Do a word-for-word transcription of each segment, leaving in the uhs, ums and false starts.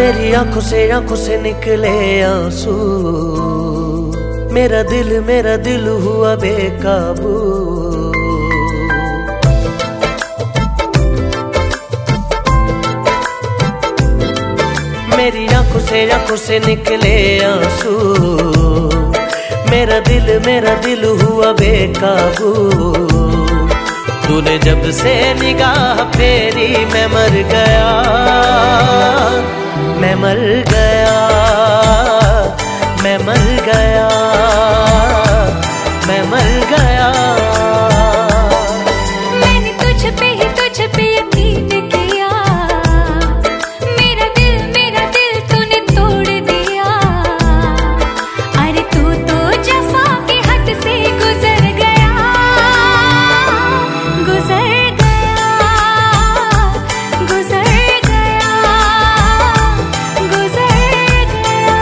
मेरी आंखों से आंखों से निकले आंसू, मेरा दिल मेरा दिल हुआ बेकाबू। मेरी आंखों से आंखों से निकले आंसू, मेरा दिल मेरा दिल हुआ बेकाबू। तूने जब से निगाह फेरी मैं मर गया, मैं मर गया, मैं मर गया, मैं मर गया। मैंने तुझ पे ही तुझ पे यकीन किया, मेरा दिल मेरा दिल तूने तोड़ दिया। अरे तू तो जफा के हद से गुजर गया, गुजर गया, गुजर गया, गुजर गया।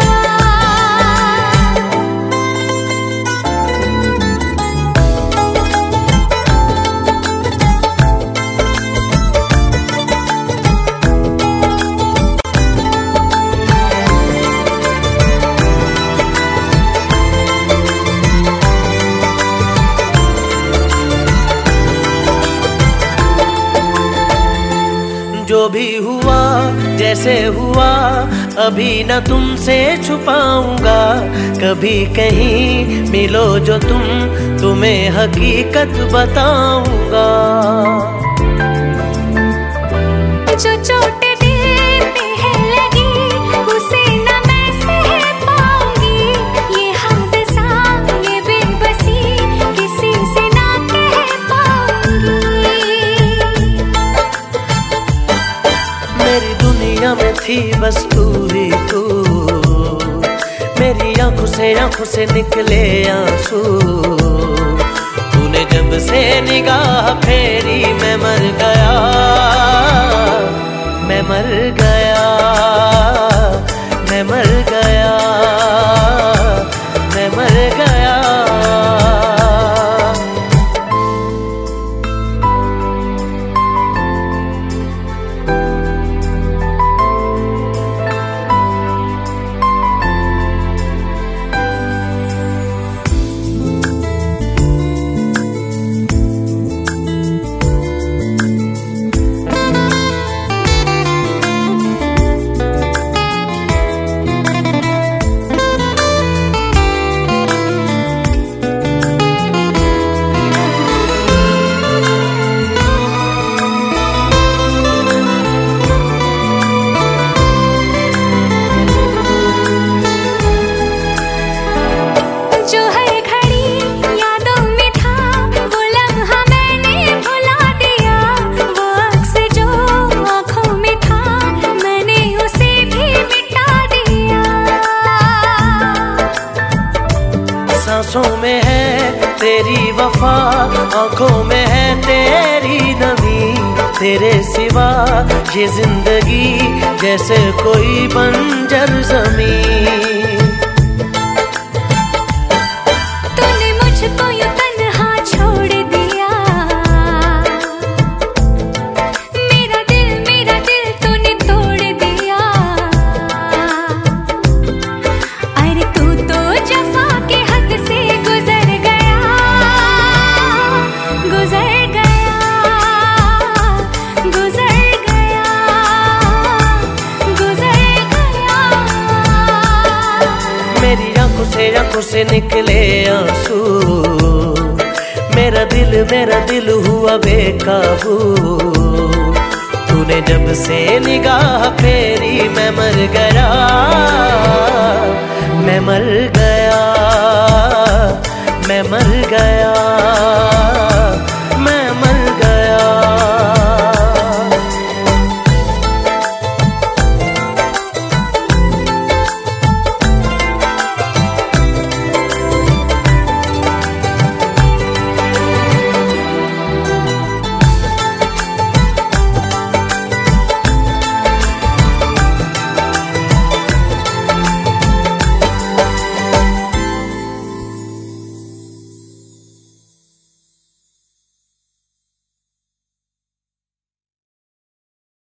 जो भी हुआ जैसे हुआ अभी न तुमसे छुपाऊंगा। कभी कहीं मिलो जो तुम, तुम्हें हकीकत बताऊंगा। जो चोट दिल पे है लगी उसे न मैं सह पाऊंगी। ये हादसा ये बेबसी किसी से ना कह पाऊंगी। मेरी दुनिया में थी बस तू ही तू, मेरी आंखों से आंखों से निकले आंसू। तूने जब से निगाह फेरी मैं मर गया, मैं मर गया, मैं मर गया, मैं मर गया। सांसों में है तेरी वफा, आंखों में है तेरी नमी। तेरे सिवा ये जिंदगी जैसे कोई बंजर जमीन। तूने मुझको यूं तन्हा छोड़ दिया, मेरा दिल मेरा दिल तूने तोड़ दिया। अरे तू तो जफा के हद से गुजर गया, गुजर गया, गुजर गया, गुजर गया। मेरी आंखों से आंखों से निकले आंसू, मेरा दिल मेरा दिल हुआ बेकाबू। तूने जब से निगाह फेरी मैं मर गया, मैं मर गया।